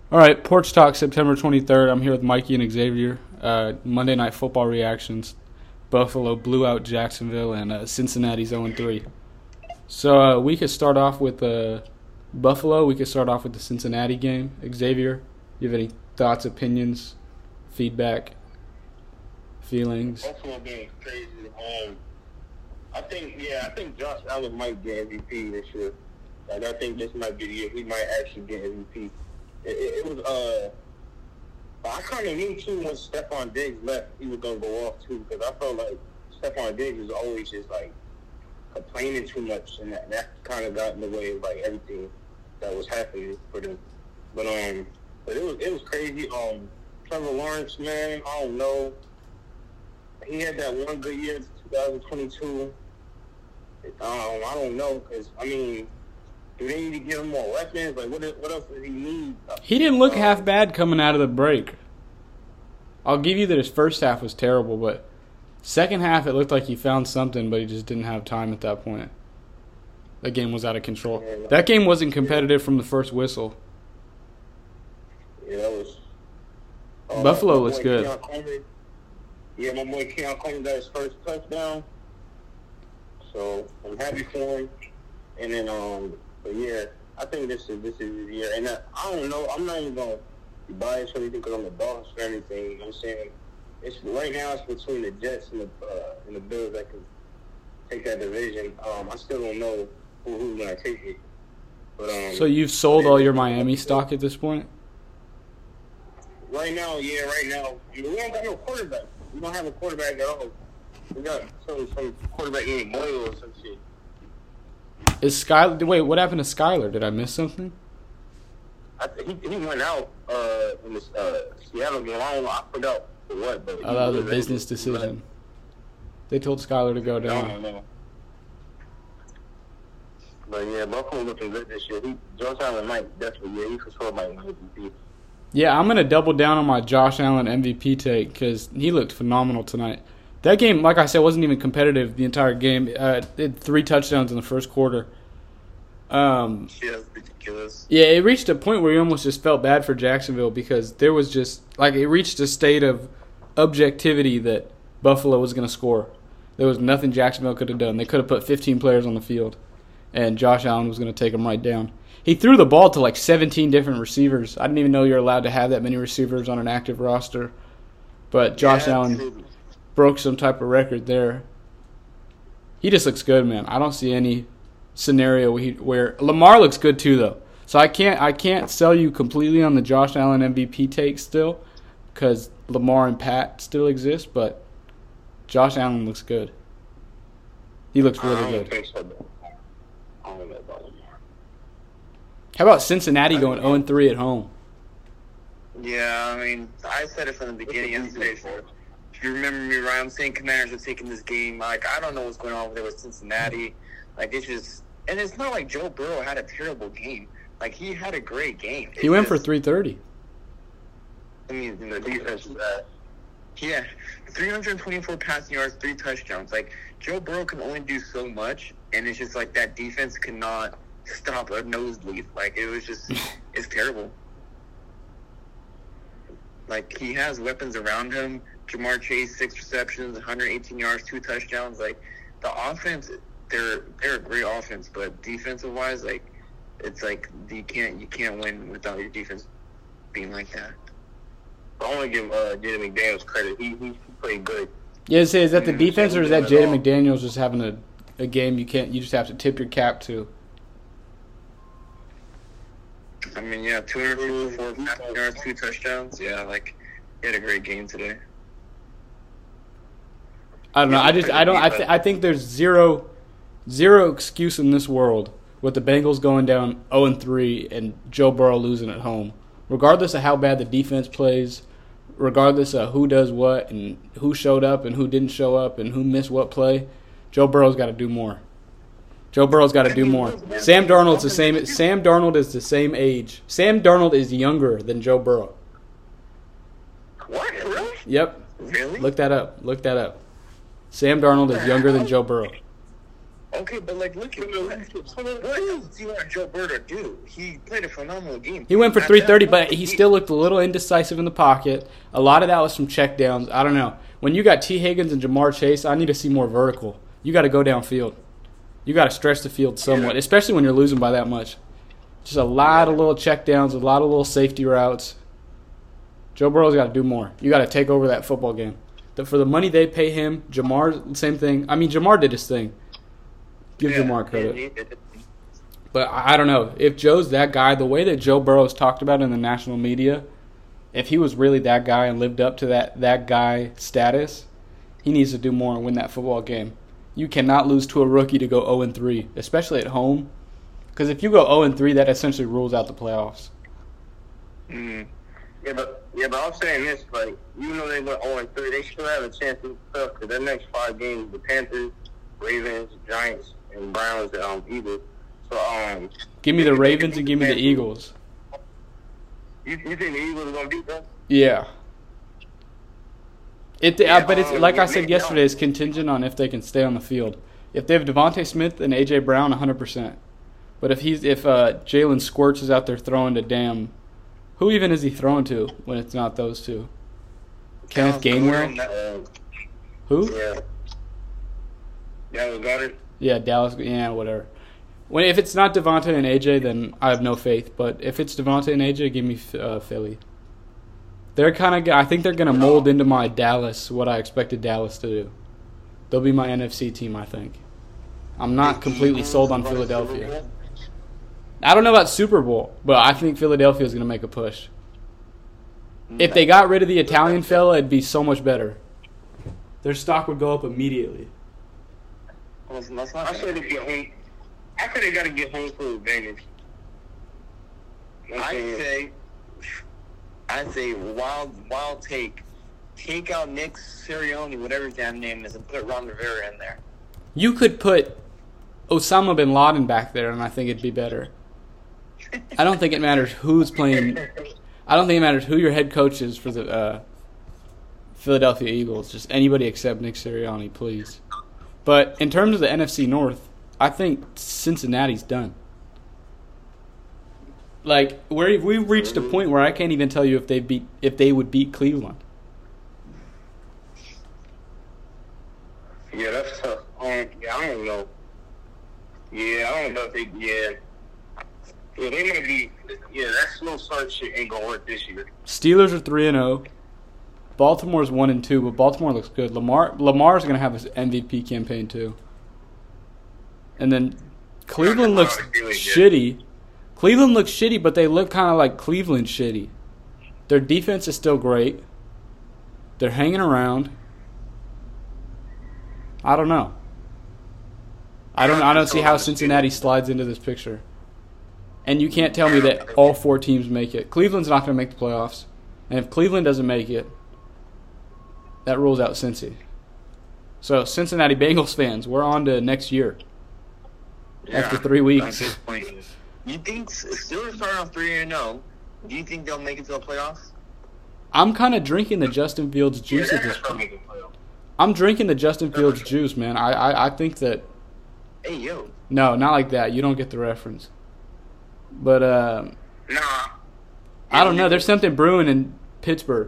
All right, Porch Talk, September 23rd. I'm here with Mikey and Xavier. Monday Night Football reactions. Buffalo blew out Jacksonville, and Cincinnati's 0-3. So we could start off with Buffalo. We could start off with the Cincinnati game. Xavier, you have any thoughts, opinions, feedback, feelings? Buffalo game is crazy. I think Josh Allen might get MVP this year. Like, I think this might be the year he might actually get MVP. It was I kind of knew too when Stephon Diggs left he was gonna go off too, because I felt like Stephon Diggs was always just like complaining too much, and that kind of got in the way of like everything that was happening for them. But it was crazy. Trevor Lawrence, man, I don't know. He had that one good year, 2022. I don't know, because I mean, do they need to give him more weapons? Like, what else does he need? He didn't look half bad coming out of the break. I'll give you that his first half was terrible, but second half it looked like he found something, but he just didn't have time at that point. That game was out of control. Yeah, that game wasn't competitive from the first whistle. Yeah, that was. Buffalo looks good. My boy Keon Coleman got his first touchdown, so I'm happy for him. And then, but yeah, I think this is his year. And I don't know. I'm not even gonna be biased or anything because I'm a Dolphins fan or anything. You know what I'm saying? It's right now. It's between the Jets and the Bills that can take that division. I still don't know who's gonna take it. But so you've sold all your Miami stock at this point? Right now, yeah. Right now, we don't got no quarterback. We don't have a quarterback at all. We got some quarterback named Boyle or some shit. Is Skyler? Wait, what happened to Skyler? Did I miss something? He went out in the Seattle game. I don't know. I forgot for what, but that was a business decision. They told Skyler to go down. I don't know. But yeah, Buffalo looking good this year. Josh Allen might definitely. He for sure might win MVP. Yeah, I'm gonna double down on my Josh Allen MVP take because he looked phenomenal tonight. That game, like I said, wasn't even competitive the entire game. It had 3 touchdowns in the first quarter. Yeah, that's ridiculous. Yeah, it reached a point where you almost just felt bad for Jacksonville because there was just it reached a state of objectivity that Buffalo was going to score. There was nothing Jacksonville could have done. They could have put 15 players on the field, and Josh Allen was going to take them right down. He threw the ball to like 17 different receivers. I didn't even know you're allowed to have that many receivers on an active roster. But Josh Allen broke some type of record there. He just looks good, man. I don't see any scenario where Lamar looks good too, though. So I can't sell you completely on the Josh Allen MVP take still, because Lamar and Pat still exist. But Josh Allen looks good. He looks really good. Think so, I don't know about Lamar. How about Cincinnati going 0-3 at home? Yeah, I mean, I said it from the beginning yesterday. If you remember me right, I'm saying Commanders are taking this game. Like, I don't know what's going on over there with Cincinnati. Like, it's just, and it's not like Joe Burrow had a terrible game. Like, he had a great game. He went for 330. I mean, the defense, yeah, 324 passing yards, 3 touchdowns. Like, Joe Burrow can only do so much, and it's just like that defense cannot stop a nosebleed. Like, it was just, it's terrible. Like, he has weapons around him. Jamar Chase, 6 receptions, 118 yards, 2 touchdowns. Like, the offense, they're a great offense, but defensive-wise, like, it's like you can't win without your defense being like that. I want to give Jaden McDaniels credit. He played good. Yeah, is that the defense, or is that Jaden McDaniels just having a game you just have to tip your cap to? I mean, yeah, 254 passing yards, 2 touchdowns. Yeah, like, he had a great game today. I don't know. I think there's zero excuse in this world with the Bengals going down 0-3 and Joe Burrow losing at home. Regardless of how bad the defense plays, regardless of who does what and who showed up and who didn't show up and who missed what play, Joe Burrow's got to do more. Joe Burrow's got to do more. Sam Darnold's the same. Sam Darnold is the same age. Sam Darnold is younger than Joe Burrow. What? Really? Yep. Really? Look that up. Sam Darnold is younger than Joe Burrow. Okay, but like, look at what else do you want Joe Burrow to do? He played a phenomenal game. He went for 330, but he still looked a little indecisive in the pocket. A lot of that was from check downs. I don't know. When you got T. Higgins and Jamar Chase, I need to see more vertical. You got to go downfield. You got to stretch the field somewhat, especially when you're losing by that much. Just a lot of little check downs, a lot of little safety routes. Joe Burrow's got to do more. You got to take over that football game. For the money they pay him, Jamar, same thing. I mean, Jamar did his thing. Give Jamar credit. But I don't know. If Joe's that guy, the way that Joe Burrow's talked about in the national media, if he was really that guy and lived up to that guy status, he needs to do more and win that football game. You cannot lose to a rookie to go 0-3, especially at home. Because if you go 0-3, that essentially rules out the playoffs. Mm. Yeah, but I'm saying this, like, even though they went 0-3, they still have a chance to play because their next 5 games, the Panthers, Ravens, Giants, and Browns, Eagles. So, give me the Ravens and give me the Eagles. You think the Eagles are gonna beat them? Yeah. But it's like I said yesterday, it's contingent on if they can stay on the field. If they have Devontae Smith and A.J. Brown, 100%. But if Jalen Squirts is out there throwing to who even is he throwing to when it's not those two? Kenneth Gainwell? Who? Yeah. Dallas Goedert? Yeah, Dallas. Yeah, whatever. If it's not Devontae and AJ, then I have no faith. But if it's Devontae and AJ, give me Philly. They're I think they're going to mold into my Dallas, what I expected Dallas to do. They'll be my NFC team, I think. I'm not completely sold on Philadelphia. I don't know about Super Bowl, but I think Philadelphia is going to make a push. If they got rid of the Italian fella, it'd be so much better. Their stock would go up immediately. I say they get home. I say they got to get home field advantage. I'd say wild take. Take out Nick Sirianni, whatever his damn name is, and put Ron Rivera in there. You could put Osama bin Laden back there, and I think it'd be better. I don't think it matters who's playing. I don't think it matters who your head coach is for the Philadelphia Eagles. Just anybody except Nick Sirianni, please. But in terms of the NFC North, I think Cincinnati's done. Like we've reached a point where I can't even tell you if they would beat Cleveland. Yeah, that's tough. I don't know. Yeah, I don't know if they. Yeah, they might be. Yeah, that slow start shit ain't gonna work this year. Steelers are 3-0. Baltimore's 1-2, but Baltimore looks good. Lamar's gonna have his MVP campaign too. And then Cleveland looks shitty. Cleveland looks shitty, but they look kind of like Cleveland shitty. Their defense is still great. They're hanging around. I don't know. I don't see how Cincinnati slides into this picture. And you can't tell me that all 4 teams make it. Cleveland's not going to make the playoffs. And if Cleveland doesn't make it, that rules out Cincy. So, Cincinnati Bengals fans, we're on to next year. Yeah, after 3 weeks. At this point. You think Steelers starting off 3-0? Do you think they'll make it to the playoffs? I'm kind of drinking the Justin Fields juice at this point. I'm drinking the Justin Fields juice, man. I think that... Hey, yo. No, not like that. You don't get the reference. But, Nah. I don't know. There's something brewing in Pittsburgh.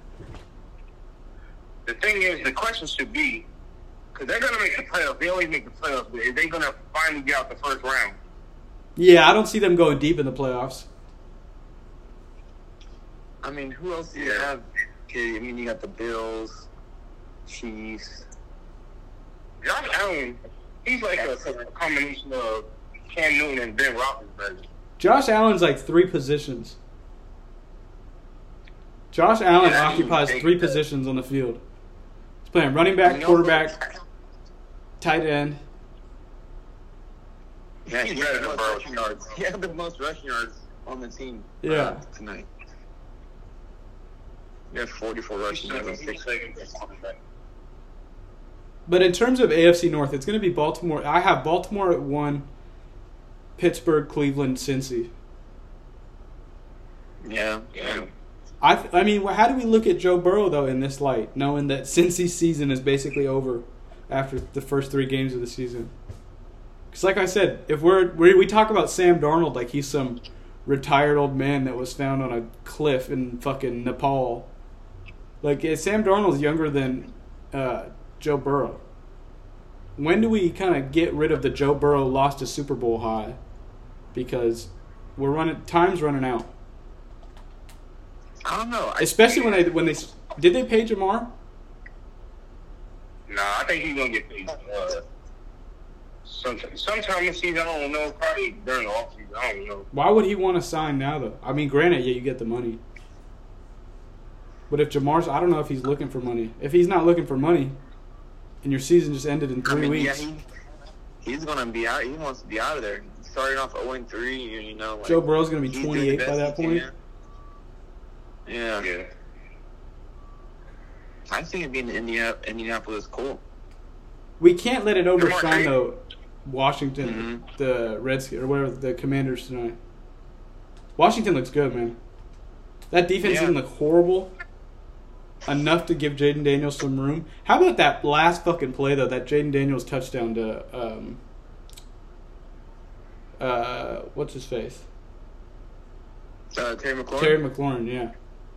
The thing is, the question should be, because they're going to make the playoffs. They always make the playoffs, but are they going to finally get out the first round? Yeah, I don't see them going deep in the playoffs. I mean, who else do you have? Okay, I mean, you got the Bills, Chiefs. Josh Allen, he's like a combination of Cam Newton and Ben Roethlisberger. Josh Allen's like 3 positions. Josh Allen occupies 3 positions on the field. He's playing running back, quarterback, tight end. Yeah, he had the most rushing yards. He had the most rushing yards on the team tonight. He had 44 rushing yards on 6 seconds. But in terms of AFC North, it's going to be Baltimore. I have Baltimore at 1, Pittsburgh, Cleveland, Cincy. Yeah. I mean, how do we look at Joe Burrow, though, in this light, knowing that Cincy's season is basically over after the first 3 games of the season? Because like I said, if we talk about Sam Darnold like he's some retired old man that was found on a cliff in fucking Nepal. Like, Sam Darnold's younger than Joe Burrow. When do we kind of get rid of the Joe Burrow lost a Super Bowl high? Because time's running out. I don't know. Especially when they did they pay Jamar? Nah, I think he's gonna get paid. Sometime this season, I don't know. Probably during the offseason, I don't know. Why would he want to sign now, though? I mean, granted, yeah, you get the money. But if Jamar's, I don't know if he's looking for money. If he's not looking for money, and your season just ended in 3 weeks. Yeah, he's gonna be out. He wants to be out of there. Starting off 0-3, you know. Like, Joe Burrow's gonna be 28 by that point. Yeah. I think it'd be in Indianapolis cool. We can't let it overshine though. Washington, the Redskins or whatever, the Commanders tonight. Washington looks good, man. That defense didn't look horrible enough to give Jaden Daniels some room. How about that last fucking play though? That Jaden Daniels touchdown to what's his face? Terry McLaurin. Terry McLaurin, yeah.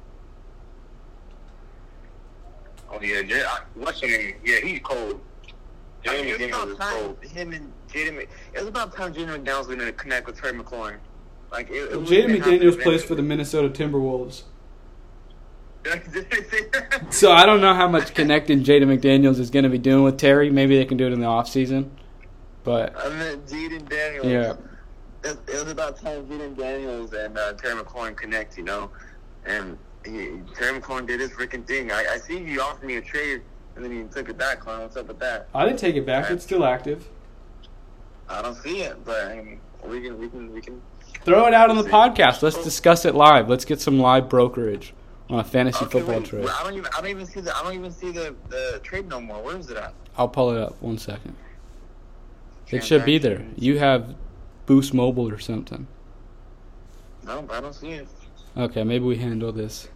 Oh yeah, what's his name? Yeah, he's cold. It was about time him and Jaden. It was about time Jaden McDaniels was going to connect with Terry McLaurin. Like Jaden McDaniels plays for the Minnesota Timberwolves. So I don't know how much connecting Jaden McDaniels is going to be doing with Terry. Maybe they can do it in the offseason. But I meant Jaden Daniels. Yeah. It was about time Jaden Daniels and Terry McLaurin connect, you know. And Terry McLaurin did his freaking thing. I see you offered me a trade, and then you took it back, Clown. What's up with that? I didn't take it back. It's still active. I don't see it, but I mean, we can throw it out on the podcast. Let's discuss it live. Let's get some live brokerage on a fantasy football trade. I don't even see the trade no more. Where is it at? I'll pull it up 1 second. It should be there. You have Boost Mobile or something. No, I don't see it. Okay, maybe we handle this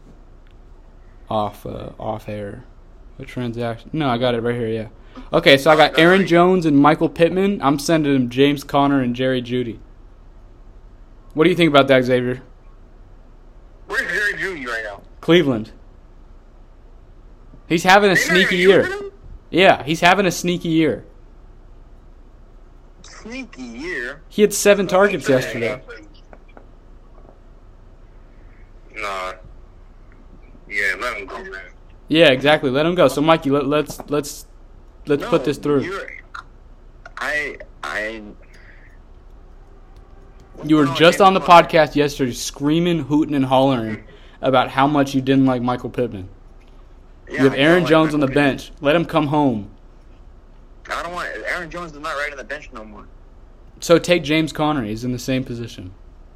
off air. A transaction. No, I got it right here, yeah. Okay, so I got Aaron Jones and Michael Pittman. I'm sending him James Conner and Jerry Jeudy. What do you think about that, Xavier? Where's Jerry Jeudy right now? Cleveland. He's having a sneaky year. Yeah, he's having a sneaky year. Sneaky year? He had 7 targets yesterday. Nah. Yeah, let him go, man. Yeah, exactly. Let him go. So, Mikey, let's put this through. You were just on the podcast yesterday screaming, hooting, and hollering about how much you didn't like Michael Pittman. Yeah, you have Aaron Jones on the bench. Let him come home. I don't want Aaron Jones is not right on the bench no more. So take James Conner. He's in the same position.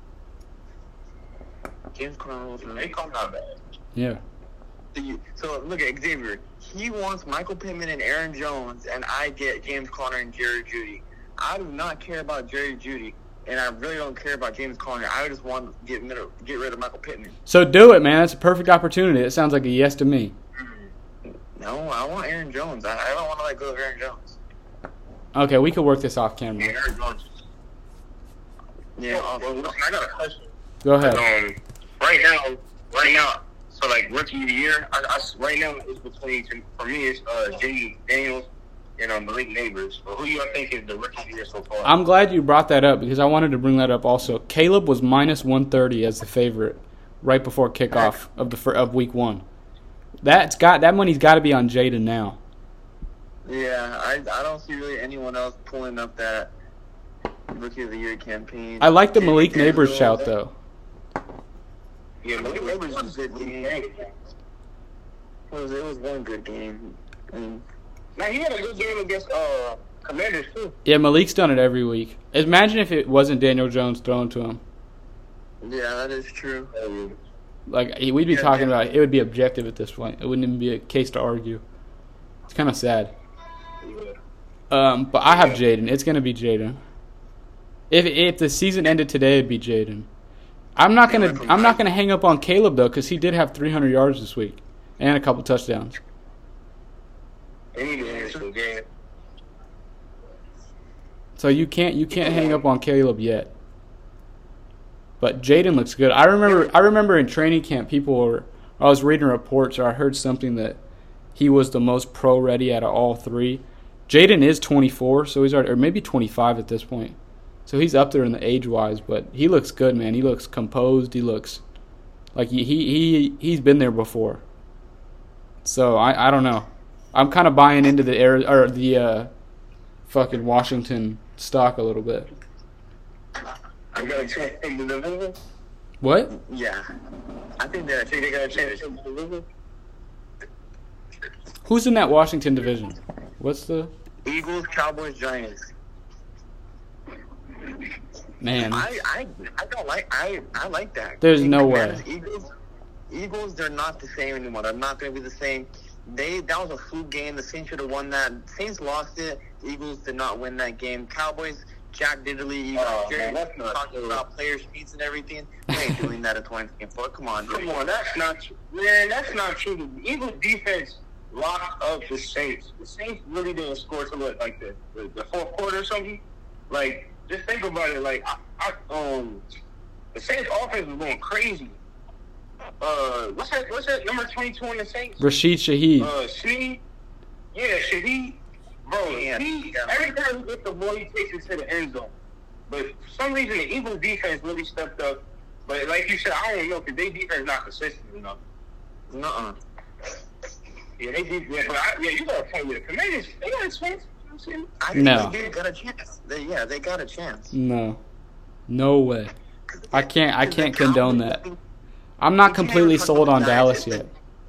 James Conner, they come not bad. Yeah. So look at Xavier. He wants Michael Pittman and Aaron Jones, and I get James Conner and Jerry Jeudy. I do not care about Jerry Jeudy, and I really don't care about James Conner. I just want to get rid of Michael Pittman. So do it, man. That's a perfect opportunity. It sounds like a yes to me. No, I want Aaron Jones. I don't want to let go of Aaron Jones. Okay, we could work this off camera. Yeah, Aaron Jones. Yeah. Well, listen, I got a question. Go ahead. Right now, so like rookie of the year, right now it's between, for me, it's Jaden Daniels and Malik Neighbors. But who do you think is the rookie of the year so far? I'm glad you brought that up because I wanted to bring that up also. Caleb was minus 130 as the favorite right before kickoff of week 1. That money's got to be on Jaden now. Yeah, I don't see really anyone else pulling up that rookie of the year campaign. I like the Malik Neighbors shout though. Yeah, Malik Neighbors was a good game. It was one good game. Now he had a good game against Commanders too. Yeah, Malik's done it every week. Imagine if it wasn't Daniel Jones throwing to him. Yeah, that is true. Like we'd be talking about it would be objective at this point. It wouldn't even be a case to argue. It's kind of sad. But I have Jaden. It's gonna be Jaden. If the season ended today, it'd be Jaden. I'm not gonna hang up on Caleb though, because he did have 300 yards this week and a couple touchdowns. So you can't hang up on Caleb yet. But Jaden looks good. I remember in training camp I was reading reports or I heard something that he was the most pro ready out of all three. Jaden is 24, so he's already, or maybe 25 at this point. So he's up there in the age-wise, but he looks good, man. He looks composed. He looks like he's been there before. So I don't know. I'm kind of buying into the fucking Washington stock a little bit. I got a chance to take the division. What? Yeah. I think they got a chance to take the division. Who's in that Washington division? What's the Eagles, Cowboys, Giants. man? I don't like I like that. There's no way. Eagles, they're not the same anymore. They're not going to be the same. That was a fluke game. The Saints should have won that. Saints lost it. The Eagles did not win that game. Cowboys, Jack Diddley, talking about player speeds and everything. We ain't doing that in 2024. Come on, dude. Come on, that's not true. Man, that's not true. The Eagles defense locked up the Saints. The Saints really didn't score till like the fourth quarter or something. Like, just think about it. Like, the Saints offense was going crazy. What's that number 22 on the Saints? Rashid Shaheed. Shaheed. Yeah, Shaheed. Bro, every time he gets the ball, he takes it to the end zone. But for some reason, the Eagles defense really stepped up. But like you said, I don't know, because their defense not consistent enough. Nuh-uh. Yeah, they did. Yeah, you got to play with the Commanders. They got a chance. I think No. they got a chance. They got a chance. No way. I can't condone that. I'm not completely sold on Dallas yet.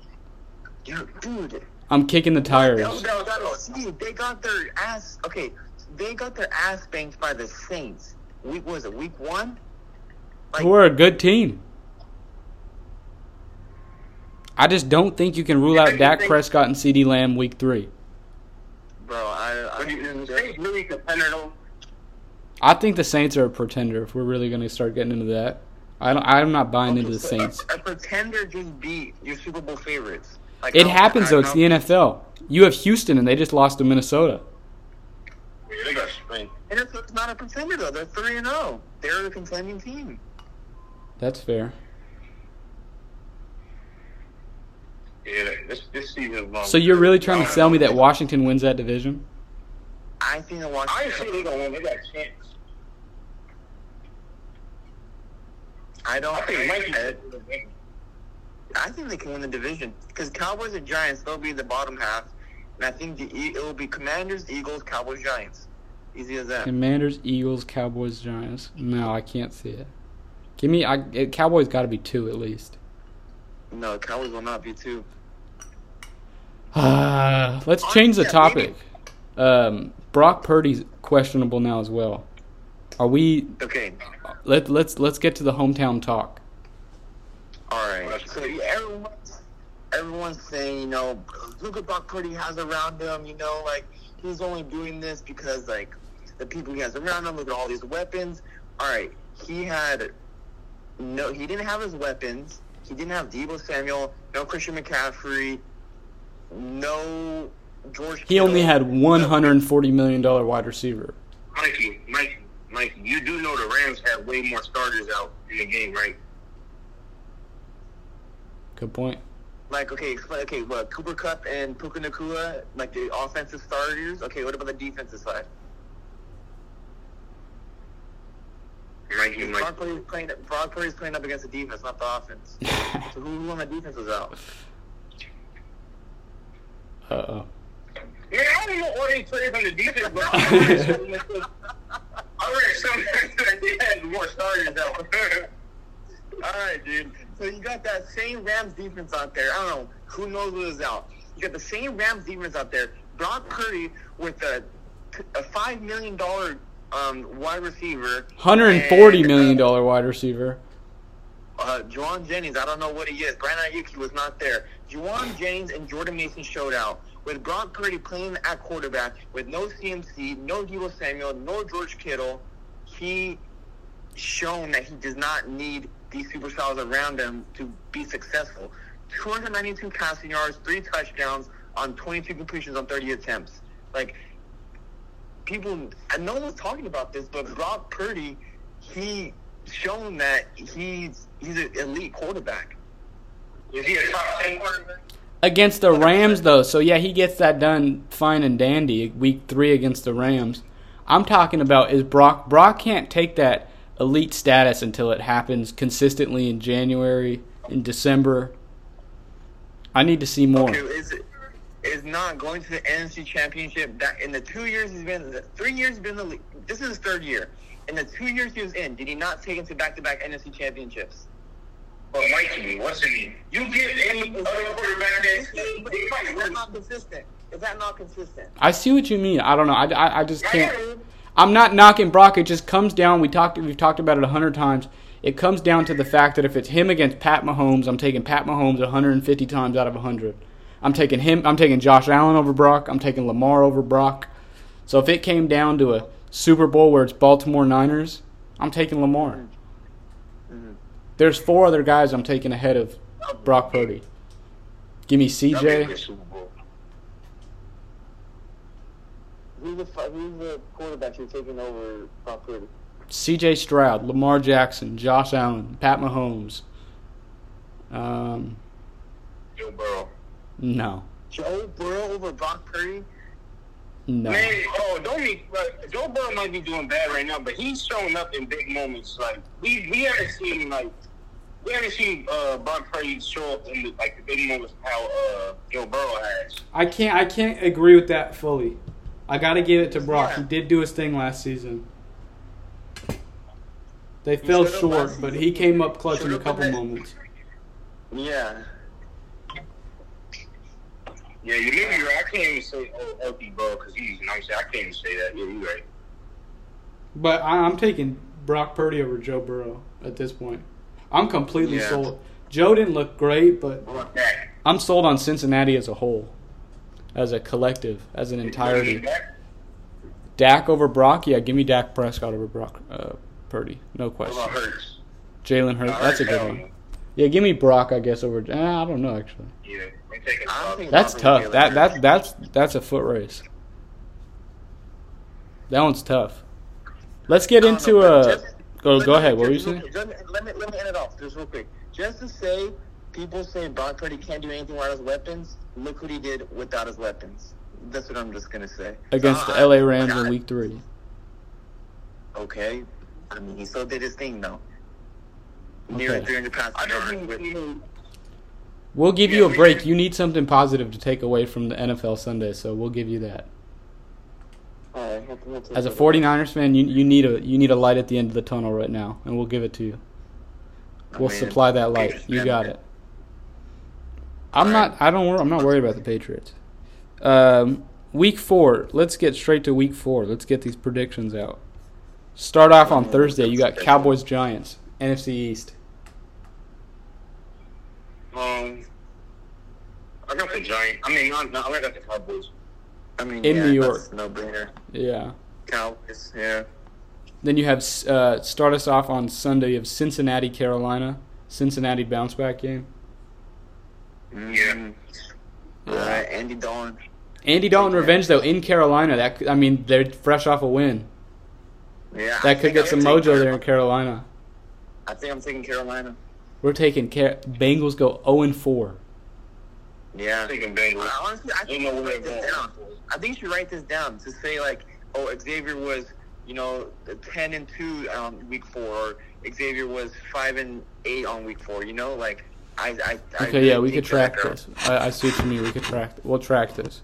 Dude. I'm kicking the tires. They got their ass. Okay, they got their ass banked by the Saints. Week 1? Like, Who are a good team. I just don't think you can rule out Dak Prescott and CeeDee Lamb week 3. bro, the Saints really contender though. I think the Saints are a pretender if we're really going to start getting into that. I'm not buying into the Saints. A pretender just beat your Super Bowl favorites. Like, It happens, though. It's the NFL. You have Houston, and they just lost to Minnesota. Yeah, they got spring. And it's not a pretender, though. They're 3-0. They're a contending team. That's fair. Yeah, this season. So you're really trying to sell me that Washington wins that division? I think the I Washington. ain't sure they gonna win. They got a chance. I don't. I think Mikey. I think they can win the division because Cowboys and Giants they'll be the bottom half, and I think it will be Commanders, Eagles, Cowboys, Giants. Easy as that. Commanders, Eagles, Cowboys, Giants. No, I can't see it. Cowboys got to be 2 at least. No, Cowboys will not be 2. Let's change the topic. Brock Purdy's questionable now as well. Are we? Okay. Let's get to the hometown talk. All right. So everyone's saying, look what Brock Purdy has around him. Like he's only doing this because like the people he has around him. Look at all these weapons. All right. He didn't have his weapons. He didn't have Deebo Samuel. No Christian McCaffrey. No George. He only had $140 million wide receiver. Mikey, you do know the Rams have way more starters out in the game, right? Good point. Like, what, Cooper Kupp and Puka Nacua, like the offensive starters? Okay, what about the defensive side? Brock Purdy's playing up against the defense, not the offense. So who on the defense was out? Uh-oh. Yeah, I don't know what they played on the defense, but I read something that they had more starters out. All right, dude. So you got that same Rams defense out there. I don't know. Who knows what is out? You got the same Rams defense out there. Brock Purdy with a $5 million wide receiver. $140 million wide receiver. Juwan Jennings, I don't know what he is. Brandon Ayuk was not there. Juwan Jennings and Jordan Mason showed out. With Brock Purdy playing at quarterback, with no CMC, no Deebo Samuel, no George Kittle, he shown that he does not need these superstars around him to be successful. 292 passing yards, 3 touchdowns on 22 completions on 30 attempts. Like, no one's talking about this, but Brock Purdy, he's shown that he's an elite quarterback. Is he a top 10 quarterback? Against the Rams, though, so yeah, he gets that done fine and dandy. Week 3 against the Rams. I'm talking about is Brock can't take that elite status until it happens consistently in January, in December. I need to see more. Okay, is not going to the NFC Championship that in the 3 years he's been in the league. This is his 3rd year. In the 2 years he was in, did he not take him to back-to-back NFC championships? But Mikey, what's it mean? You give any other quarterback Is that not consistent? Is that not consistent? I see what you mean. I don't know. I just can't. I'm not knocking Brock. It just comes down. We've talked about it 100 times. It comes down to the fact that if it's him against Pat Mahomes, I'm taking Pat Mahomes 150 times out of 100. I'm taking him. I'm taking Josh Allen over Brock. I'm taking Lamar over Brock. So if it came down to a Super Bowl where it's Baltimore Niners, I'm taking Lamar. Mm-hmm. There's 4 other guys I'm taking ahead of Brock Purdy. Give me CJ. Who's the quarterback you're taking over Brock Purdy? CJ Stroud, Lamar Jackson, Josh Allen, Pat Mahomes. Joe Burrow. No. Joe Burrow over Brock Purdy? No. Man, Joe Burrow might be doing bad right now, but he's showing up in big moments. Like we haven't seen Brock Purdy show up in the big moments how Joe Burrow has. I can't agree with that fully. I got to give it to Brock. Yeah. He did do his thing last season. They fell short, but he came up clutch in a couple moments. Yeah. Yeah, you may be right. I can't even say healthy Burrow because he's nice. I can't even say that. Yeah, you're right. But I'm taking Brock Purdy over Joe Burrow at this point. I'm completely sold. Joe didn't look great, but I'm sold on Cincinnati as a whole, as a collective, as an entirety. Dak over Brock? Yeah, give me Dak Prescott over Brock Purdy. No question. What about Hurts? Jalen Hurts. That's a good one. Yeah, give me Brock, I guess, over. I don't know, actually. Yeah, we're taking Brock. That's tough. That's a foot race. That one's tough. Let's get into Go ahead. What were you saying? Let me end it off just real quick. Just to say, people say Brock Purdy can't do anything without his weapons. Look what he did without his weapons. That's what I'm just gonna say. Against the LA Rams in Week 3. Okay, I mean he still did his thing though. Okay. Near 300 passing. We'll give you a break. You need something positive to take away from the NFL Sunday, so we'll give you that. As a 49ers fan, you need a light at the end of the tunnel right now, and we'll give it to you. We'll supply that light. You got it. I'm not worried about the Patriots. Week 4. Let's get straight to Week 4. Let's get these predictions out. Start off on Thursday. You got Cowboys Giants, NFC East. I got the Giants. I got the Cowboys. In New York. No brainer. Yeah. Cowboys. Yeah. Then you have start us off on Sunday. You have Cincinnati, Carolina. Cincinnati bounce back game. Yeah. All right, Andy Dalton. Andy Dalton revenge though in Carolina. They're fresh off a win. Yeah. That could get some mojo there in Carolina. I think I'm taking Carolina. We're taking Bengals go 0-4. Yeah. I'm taking Bengals. Honestly, I think you should write this down. I think you should write this down to say Xavier was 10-2 on week 4, or Xavier was 5-8 on week 4. Okay, yeah, we could track this. I see what you mean. We'll track this.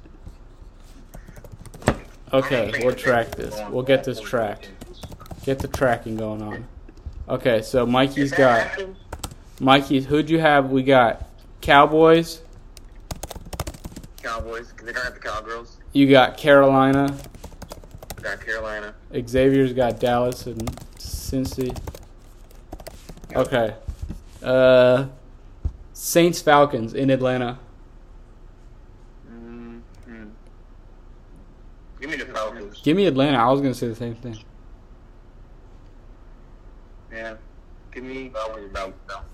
Okay, we'll track this. We'll get this tracked. Get the tracking going on. Okay, so who'd you have? We got Cowboys. Cowboys, because they don't have the Cowgirls. You got Carolina. We got Carolina. Xavier's got Dallas and Cincy. Okay. Saints Falcons in Atlanta. Mm-hmm. Give me the Falcons. Give me Atlanta. I was gonna say the same thing. Yeah. Give me Falcons.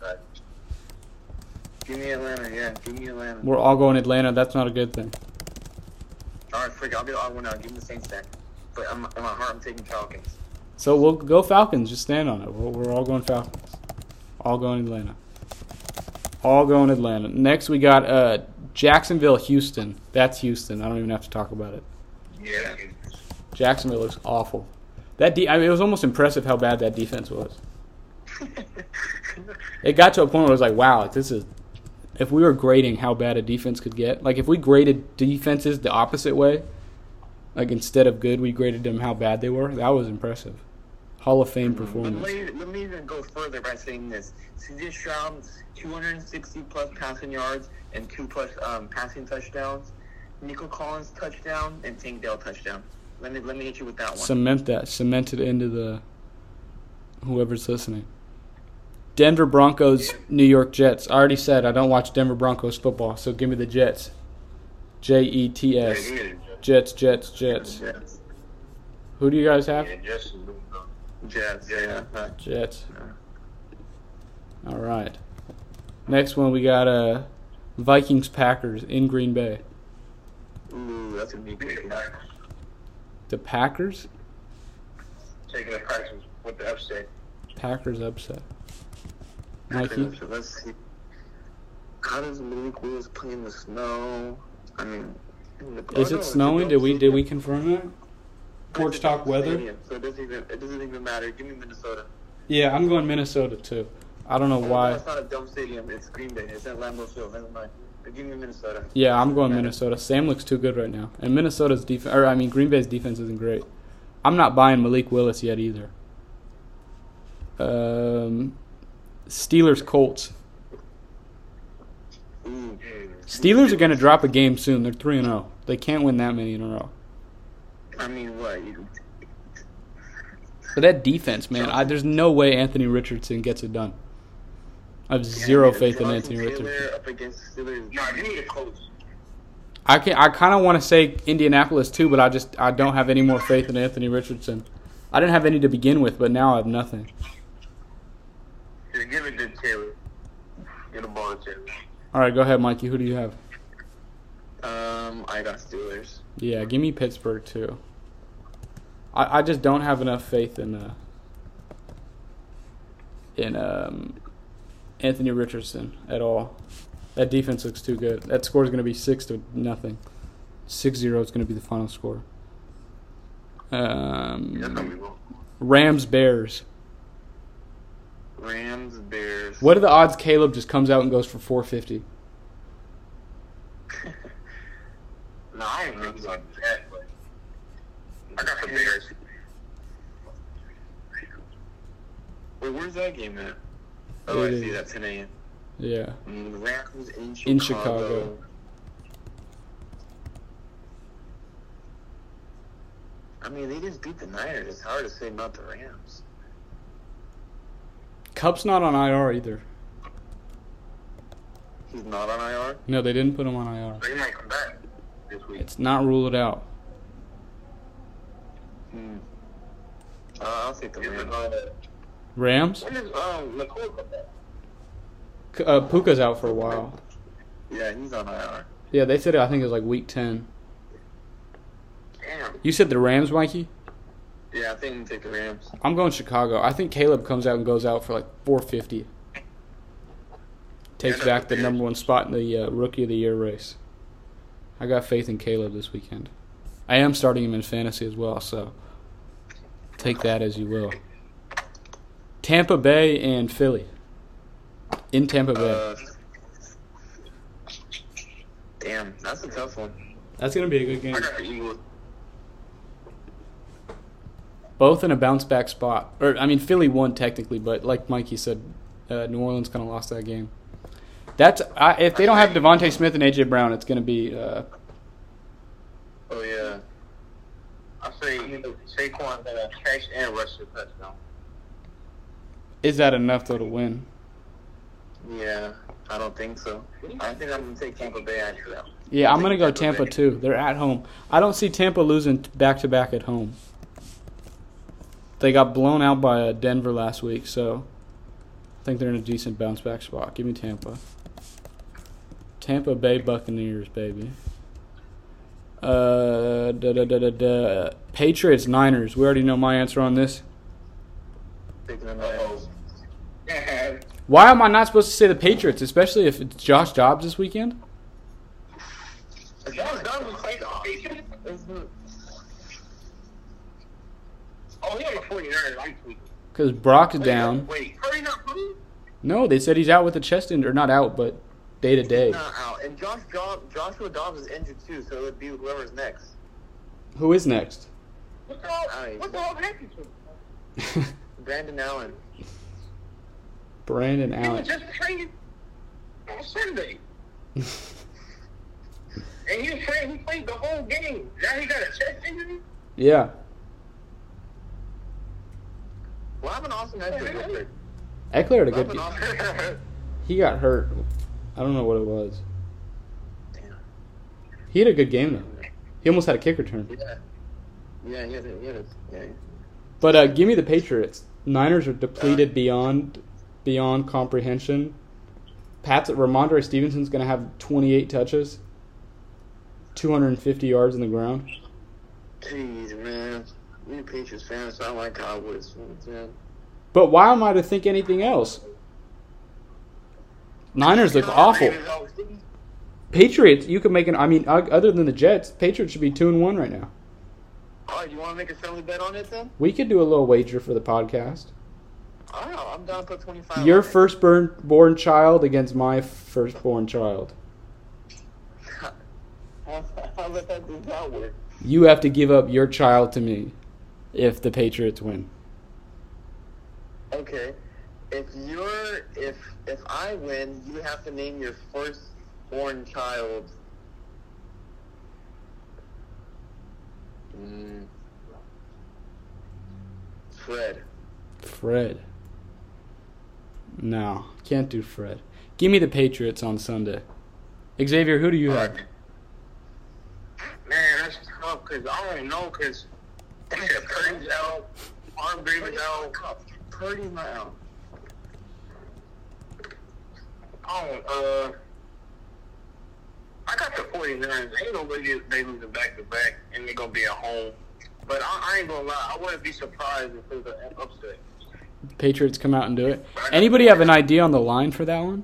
Give me Atlanta. Yeah. Give me Atlanta. We're all going Atlanta. That's not a good thing. All right, freak. I'll be the odd one out. Give me the Saints then. But in my heart, I'm taking Falcons. So we'll go Falcons. Just stand on it. We're all going Falcons. All going Atlanta. All going Atlanta. Next we got Jacksonville, Houston. That's Houston. I don't even have to talk about it. Yeah. Jacksonville looks awful. I mean, it was almost impressive how bad that defense was. It got to a point where it was like, wow, this is. If we were grading how bad a defense could get, like if we graded defenses the opposite way, like instead of good, we graded them how bad they were. That was impressive. Hall of Fame performance. Let me even go further by saying this: C.J. Stroud's 260 plus passing yards and 2+ passing touchdowns. Nico Collins touchdown and Tank Dell touchdown. Let me hit you with that one. Cement that. Cement it into the whoever's listening. Denver Broncos, New York Jets. I already said I don't watch Denver Broncos football, so give me the Jets. Jets. Jets. Who do you guys have? Jets. Yeah. Jets. All right. Next one we got Vikings Packers in Green Bay. Ooh, that's a big game. The Packers? Taking the Packers with the upset. Packers upset. Mikey? So let's see. How does Malik Willis play in the snow? I mean, Is it snowing? Did we confirm that? Porch Talk weather? So it doesn't even matter. Give me Minnesota. Yeah, I'm going Minnesota too. I don't know why. It's not a dumb stadium. It's Green Bay. It's at Lambeau Field. Never mind. But give me Minnesota. Yeah, I'm going Minnesota. Sam looks too good right now. And Minnesota's defense, Green Bay's defense isn't great. I'm not buying Malik Willis yet either. Steelers Colts. Ooh. Steelers are going to drop a game soon. They're 3-0. They can't win that many in a row. I mean, what? But that defense, man, there's no way Anthony Richardson gets it done. I have zero faith in Anthony Richardson. Up against Steelers. No, you need a coach. I kind of want to say Indianapolis too, but I don't have any more faith in Anthony Richardson. I didn't have any to begin with, but now I have nothing. Just give it to Taylor. Get the ball to Taylor. All right, go ahead, Mikey. Who do you have? I got Steelers. Yeah, give me Pittsburgh too. I just don't have enough faith in Anthony Richardson at all. That defense looks too good. That score is going to be 6-0. 6-0 is going to be the final score. Rams Bears. Rams Bears. What are the odds Caleb just comes out and goes for 450? No, I ain't think he's going to do that, but I got the Bears. Wait, where's that game at? Oh, I see that 10 a.m. Yeah. Rams in Chicago. In Chicago. I mean, they just beat the Niners. It's hard to say not the Rams. Cup's not on IR either. He's not on IR? No, they didn't put him on IR. They might come back this week. It's not ruled out. I'll take the Rams. Rams? When does McCoy come back? Puka's out for a while. Yeah, he's on IR. Yeah, they said I think it was like week 10. Damn. You said the Rams, Mikey? Yeah, I think I'm going to take the Rams. I'm going Chicago. I think Caleb comes out and goes out for like 450. Takes back the number one spot in the Rookie of the Year race. I got faith in Caleb this weekend. I am starting him in fantasy as well, so take that as you will. Tampa Bay and Philly. In Tampa Bay. Damn, that's a tough one. That's going to be a good game. I got the Eagles. Both in a bounce-back spot. Philly won technically, but like Mikey said, New Orleans kind of lost that game. If they don't have Devontae Smith and A.J. Brown, it's going to be... Oh, yeah. I say Saquon's going to catch and rush the touchdown. Is that enough, though, to win? Yeah, I don't think so. I think I'm going to take Tampa Bay after that. Yeah, I'm going to go Tampa, too. They're at home. I don't see Tampa losing back-to-back at home. They got blown out by Denver last week, so I think they're in a decent bounce-back spot. Give me Tampa. Tampa Bay Buccaneers, baby. Patriots, Niners. We already know my answer on this. Taking the Uh-oh. Niners. Why am I not supposed to say the Patriots, especially if it's Josh Dobbs this weekend? Josh Dobbs was playing the Patriots? Oh, he on the 49ers. I'm tweaking. Because Brock's down. Wait, Curry not playing? No, they said he's out with a chest injury. Or not out, but day to day. Not out. And Joshua Dobbs is injured too, so it would be whoever's next. Who is next? What the hell happened to him? Brandon Allen. Brandon He was Allen. just traded on Sunday. And he was playing, he played the whole game. Now he got a chest injury? Yeah. What happened to Austin Eckler? Eckler had a What good happened to game. Austin? He got hurt. I don't know what it was. Damn. He had a good game, though. He almost had a kick return. Yeah, he had it. Yeah. But give me the Patriots. Niners are depleted beyond comprehension. Ramondre Stevenson's going to have 28 touches, 250 yards in the ground. Jeez, man. We Patriots fans sound like Cowboys fans, man. But why am I to think anything else? Niners look awful. Patriots, you could make an. I mean, other than the Jets, Patriots should be 2-1 right now. Oh, you want to make a friendly bet on it then? We could do a little wager for the podcast. Oh, I'm down to put 25. Your on it. firstborn child against my firstborn child. How does that work? You have to give up your child to me if the Patriots win. Okay. If I win, you have to name your firstborn child. Fred. No, can't do Fred. Give me the Patriots on Sunday. Xavier, who do you have? Man, that's tough because I don't know because Purdy's out, Hargrave's out. Purdy's not out. I got the 49ers. Ain't no way they losing back-to-back and they're going to be at home. But I ain't going to lie. I wouldn't be surprised if it was an upset. Patriots come out and do it. Anybody have an idea on the line for that one?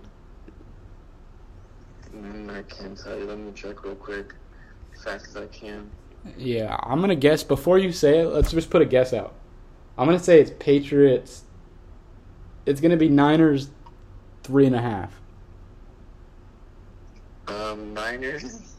I can't tell you. Let me check real quick. As fast as I can. Yeah, I'm going to guess. Before you say it, let's just put a guess out. I'm going to say it's Patriots. It's going to be Niners 3.5. Niners.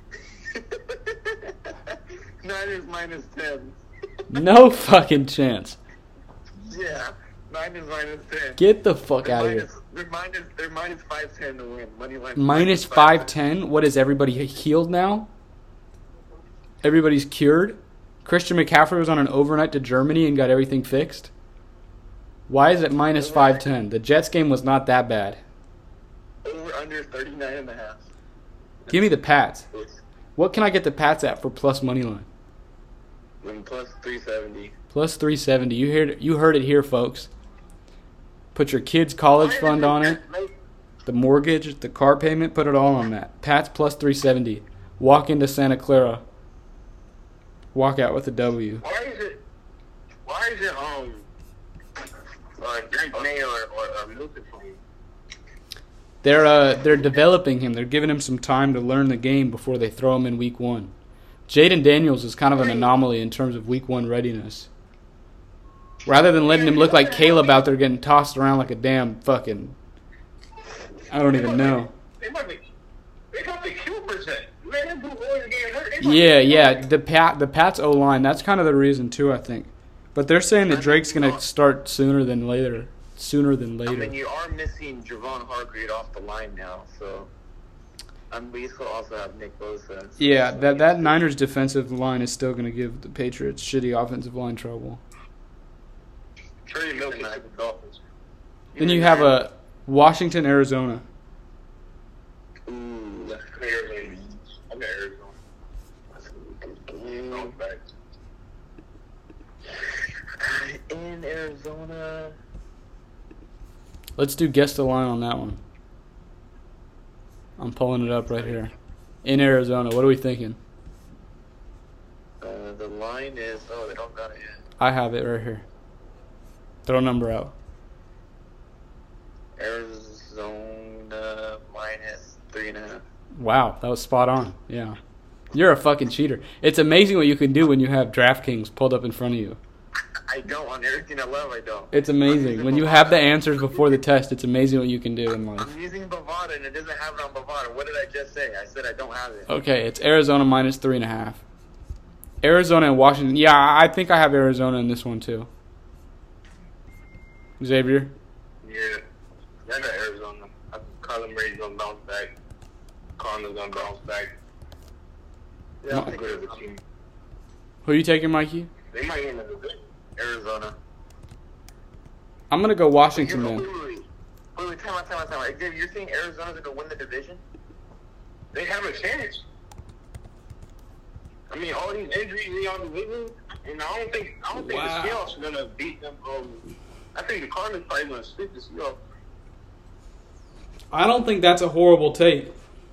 Niners minus 10. No fucking chance. Yeah, Niners minus 10. Get the fuck out of here. They're minus 510 to win. Money line. Minus 510? What is everybody healed now? Everybody's cured? Christian McCaffrey was on an overnight to Germany and got everything fixed? Why is it minus 510? The Jets game was not that bad. Over under 39.5. Give me the Pats. What can I get the Pats at for plus money line? Plus 370. Plus 370. You heard it here, folks. Put your kids' college fund on it. The mortgage, the car payment, put it all on that. Pats plus 370. Walk into Santa Clara. Walk out with a W. Why is it Drake May or Milton playing? They're developing him. They're giving him some time to learn the game before they throw him in week 1. Jaden Daniels is kind of an anomaly in terms of week 1 readiness. Rather than letting him look like Caleb out there getting tossed around like a damn fucking... I don't even know. They might be Q%. Man, them boys are getting hurt. Yeah. The Pats O-line, that's kind of the reason too, I think. But they're saying that Drake's going to start sooner than later. I mean, you are missing Javon Hargrave off the line now, so... we still also have Nick Bosa. Yeah, that Niners defensive line is still going to give the Patriots shitty offensive line trouble. Trey Milton to the Dolphins. Then you have a Washington, Arizona. Ooh, I'm Arizona. that's a really good game. I'm back. In Arizona... Let's do guess the line on that one. I'm pulling it up right here. In Arizona, what are we thinking? line is. Oh, they don't got it yet. I have it right here. Throw a number out. Arizona minus 3.5. Wow, that was spot on. Yeah. You're a fucking cheater. It's amazing what you can do when you have DraftKings pulled up in front of you. I don't. On everything I love, I don't. It's amazing. When you have the answers before the test, it's amazing what you can do in life. I'm using Bovada, and it doesn't have it on Bovada. What did I just say? I said I don't have it. Okay, it's Arizona minus 3.5. Arizona and Washington. Yeah, I think I have Arizona in this one too. Xavier? Yeah, I got Arizona. I think Kyler Murray's gonna bounce back. Cardinals gonna bounce back. Yeah, They're good as a team. Who are you taking, Mikey? They might win the division. Arizona. I'm going to go Washington Wait, then. time out. Xavier, you're saying Arizona's gonna win the division? They have a chance. I mean, all these injuries in y'all division, and I don't think Wow. the Seahawks are gonna beat them. I think the Cardinals probably gonna sweep the Seahawks. I don't think that's a horrible take.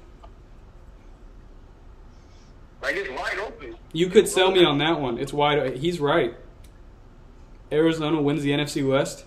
Like, it's wide open. You could sell me on that one. It's wide. He's right. Arizona wins the NFC West.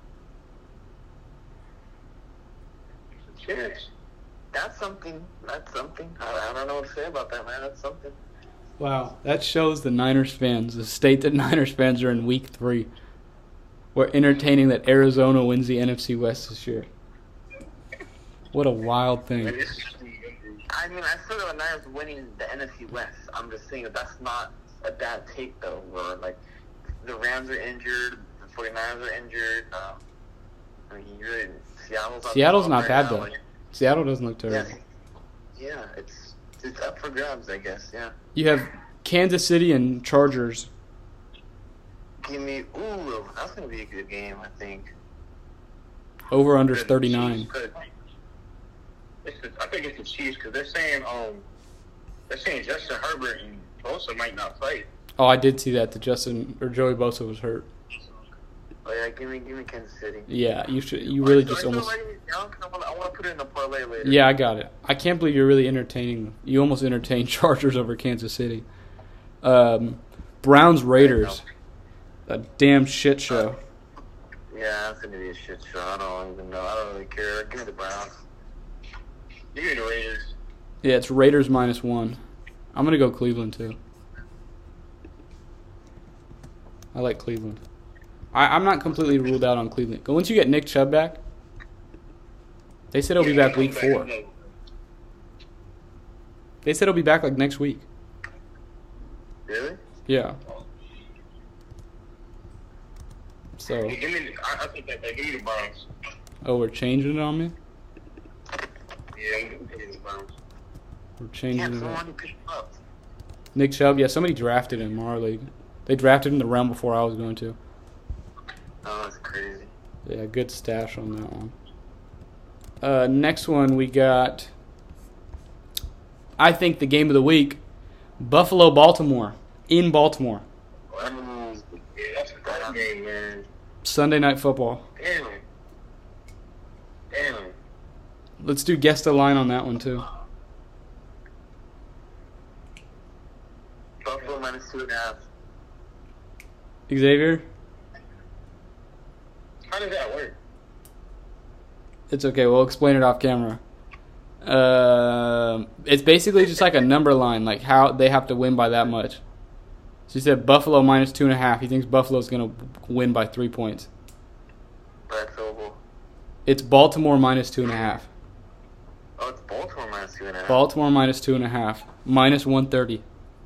It's a chance. That's something. I don't know what to say about that, man. That's something. Wow, that shows the Niners fans, the state that Niners fans are in week 3. We're entertaining that Arizona wins the NFC West this year. What a wild And thing. it's I mean, I said the Niners winning the NFC West. I'm just saying that's not a bad take, though. Where like the Rams are injured, the 49ers are injured. I mean, really, Seattle's on not right bad now, though. like, Seattle doesn't look terrible. yeah, it's up for grabs, I guess. Yeah. You have Kansas City and Chargers. Give me, that's gonna be a good game, I think. Over under 39. I think it's the Chiefs because they're saying Justin Herbert and Bosa might not play. Oh, I did see that. Joey Bosa was hurt. Oh yeah, give me Kansas City. Yeah, you should. You really just I almost. want to put it in a parlay later. Yeah, I got it. I can't believe you're really entertaining. You almost entertained Chargers over Kansas City. Browns Raiders. A damn shit show. Yeah, that's gonna be a shit show. I don't even know. I don't really care. Give me the Browns. Give me the Raiders. Yeah, it's Raiders -1. I'm gonna go Cleveland too. I like Cleveland. I'm not completely ruled out on Cleveland. But once you get Nick Chubb back, they said he'll be back week 4. They said he'll be back like next week. Really? Yeah. So, I think that they give me the Browns. oh, we're changing it on me? Yeah, give me the Browns. We're changing it someone up. pick him up. Nick Chubb, yeah, somebody drafted him in our league. They drafted him the round before I was going to. Oh, that's crazy. Yeah, good stash on that one. Next one we got, I think the game of the week, Buffalo-Baltimore, in Baltimore. Yeah, that's a good game, man. Sunday Night Football. Damn. Let's do guess the line on that one too. Buffalo -2.5. Xavier? How does that work? It's okay, we'll explain it off camera. It's basically just like a number line, like how they have to win by that much. So he said Buffalo -2.5. He thinks Buffalo's going to win by 3 points. That's Oval. It's Baltimore -2.5. Oh, it's Baltimore -2.5. Baltimore -2.5. -130.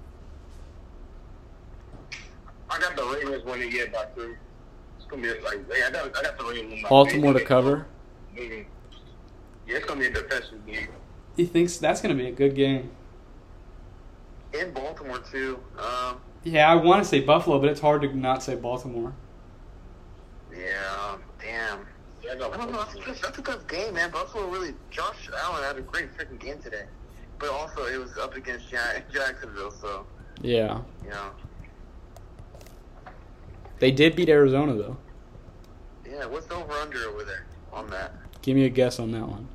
I got the Ravens winning yet by 3. It's gonna be like, I got the Ravens winning by 3. Baltimore to cover. Yeah, it's gonna be a defensive game. He thinks that's going to be a good game. In Baltimore too. Yeah, I want to say Buffalo, but it's hard to not say Baltimore. Yeah. Damn. Yeah, I don't know. That's a tough game, man. Buffalo really. Josh Allen had a great freaking game today, but also it was up against Jacksonville, so Yeah. you know. They did beat Arizona, though. Yeah. What's the over under over there on that? Give me a guess on that one.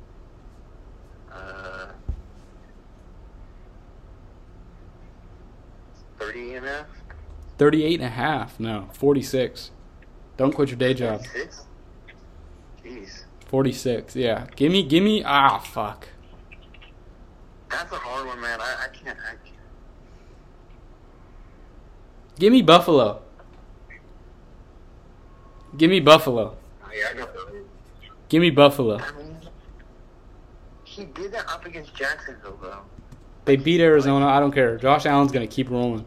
30.5. 38.5. No, 46. Don't quit your day job. 36? Jeez. 46. Yeah. Gimme. Ah, fuck. That's a hard one, man. I can't. Gimme Buffalo. Gimme Buffalo. Yeah, I got that. Gimme Buffalo. I mean, he did that up against Jacksonville, though. They beat Arizona. I don't care. Josh Allen's gonna keep rolling.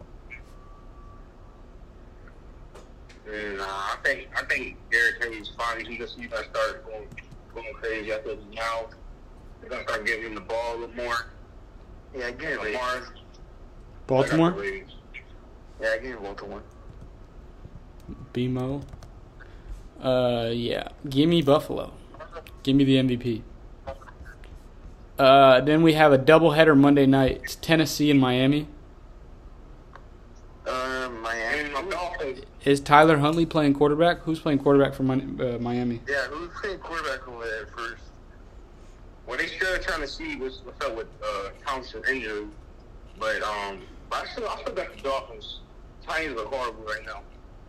Nah, I think Derrick Henry's finally he's gonna start going crazy. I think now they're gonna start giving him the ball a little more. Yeah, give me Lamar. Baltimore? Yeah, give me Baltimore. BMO. Yeah. Gimme Buffalo. Gimme the MVP. Then we have a doubleheader Monday night. It's Tennessee and Miami. Miami. Is Tyler Huntley playing quarterback? Who's playing quarterback for Miami? Yeah, who's playing quarterback over there first? Well, they still trying to see what's up with Thompson injury, but I still got the Dolphins. Titans are horrible right now.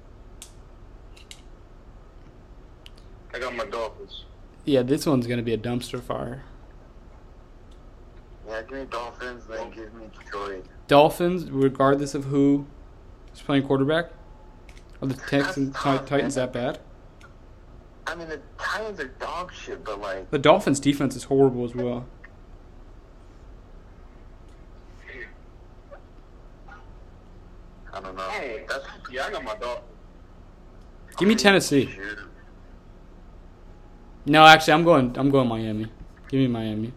I got my Dolphins. Yeah, this one's going to be a dumpster fire. Yeah, give me Dolphins, then give me Detroit. Dolphins, regardless of who is playing quarterback? Are the Texans, Titans that bad? I mean, the Titans are dog shit, but like... The Dolphins' defense is horrible as well. I don't know. Hey, I got my Dolphins. Give me Tennessee. No, actually, I'm going Miami. Give me Miami.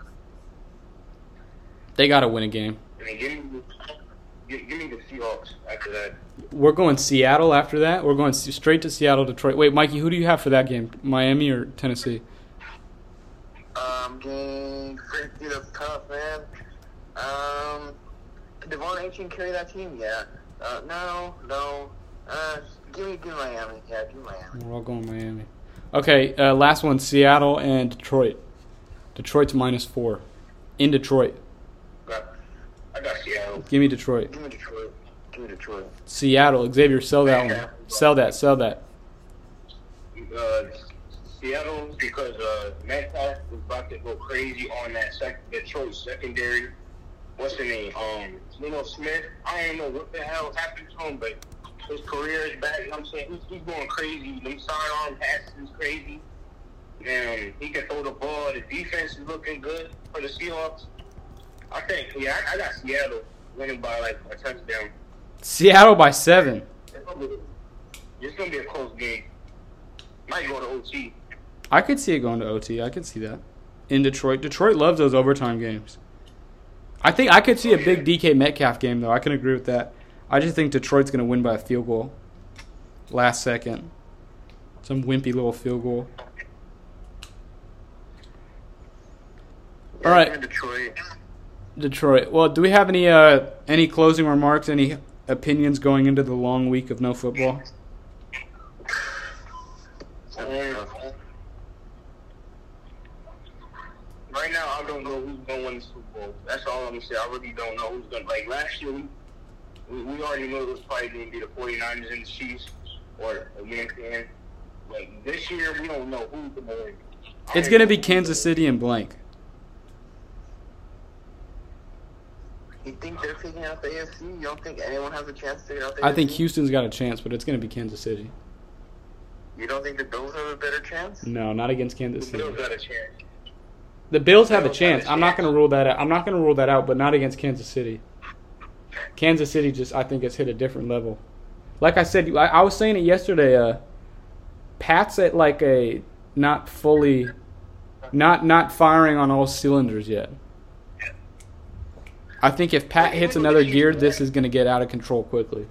They got to win a game. I mean, give me the Seahawks after that. We're going Seattle after that. We're going straight to Seattle, Detroit. Wait, Mikey, who do you have for that game? Miami or Tennessee? Game 50, that's tough, man. Devon Achane carry that team? Yeah. No. Give me Miami. Yeah, give me Miami. We're all going Miami. Okay, last one, Seattle and Detroit. Detroit's -4. In Detroit. I got Seattle. Give me Detroit. Give me Detroit. Seattle. Xavier, sell that one. Sell that. Seattle, because Metcalf was about to go crazy on that Detroit secondary. What's the name? Geno Smith. I don't know what the hell happened to him, but his career is back. You know what I'm saying? He's going crazy. Them sidearm passes is crazy. And he can throw the ball. The defense is looking good for the Seahawks. I think, I got Seattle winning by like a touchdown. Seattle by 7. It's going to be a close game. Might go to OT. I could see it going to OT. I could see that. In Detroit. Detroit loves those overtime games. I think I could see a big DK Metcalf game, though. I can agree with that. I just think Detroit's going to win by a field goal. Last second. Some wimpy little field goal. Yeah, All right. Detroit. Well, do we have any closing remarks, any opinions going into the long week of no football? Right now, I don't know who's going to win the Super Bowl. That's all I'm going to say. I really don't know who's going to. Like, last year, we already knew it was probably going to be the 49ers and the Chiefs or again. Like, this year, we don't know who's going to win. It's going to be Kansas City and blank. You think they're figuring out the AFC? You don't think anyone has a chance to figure out the AFC? I think Houston's got a chance, but it's going to be Kansas City. You don't think the Bills have a better chance? No, not against Kansas The City. Bills got a chance. The Bills have a chance. I'm not going to rule that out. I'm not going to rule that out, but not against Kansas City. Kansas City just, I think, has hit a different level. Like I said, I was saying it yesterday. Pat's at like a not fully, not firing on all cylinders yet. I think if Pat hits another gear, this is going to get out of control quickly.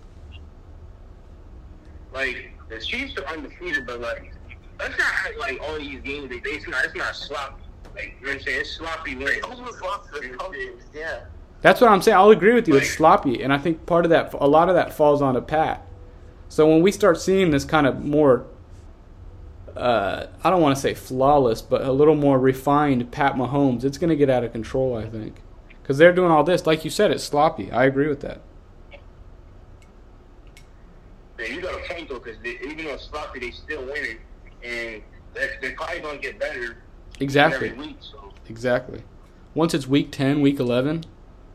Like, the Chiefs are undefeated, but, like, that's not how, like, all these games, it's not sloppy. Like, you know what I'm saying? It's sloppy wins. Yeah. That's what I'm saying. I'll agree with you. It's sloppy, and I think a lot of that falls onto Pat. So when we start seeing this kind of more, I don't want to say flawless, but a little more refined Pat Mahomes, it's going to get out of control, I think. Because they're doing all this. Like you said, it's sloppy. I agree with that. So you got a point though, because even though it's sloppy, they still winning, and they're probably gonna get better Exactly. every week. So Exactly. Once it's week 10, week 11,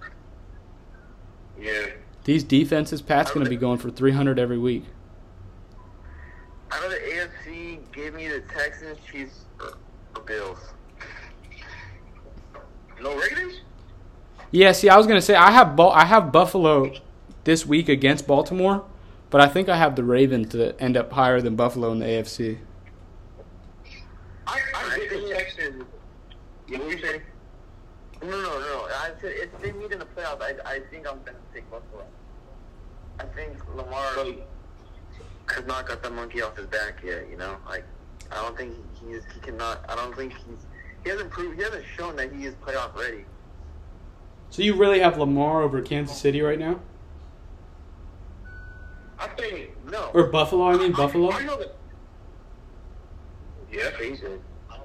yeah, these defenses, Pat's going to be going for 300 every week. I know the AFC gave me the Texans, Chiefs, or Bills. no Raiders. Yeah, see, I was going to say I have Buffalo this week against Baltimore, but I think I have the Ravens to end up higher than Buffalo in the AFC. I get the Texans. Yeah, what you saying? No. I said if they meet in the playoffs, I think I'm going to take Buffalo. I think Lamar has not got the monkey off his back yet, you know? Like, I don't think he cannot, I don't think he hasn't shown that he is playoff ready. So you really have Lamar over Kansas City right now? I think no. Or Buffalo, I mean Buffalo? I know that. Yeah, that's what he said.